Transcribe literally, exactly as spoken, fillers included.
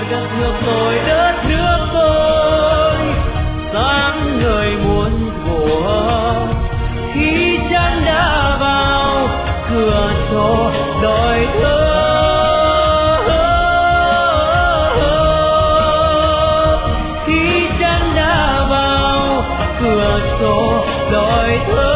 đất nước tôi, đất nước tôi sáng ngời muôn thuở. Khi trăng đã vào cửa sổ đòi thơ, khi trăng đã vào cửa sổ đòi thơ.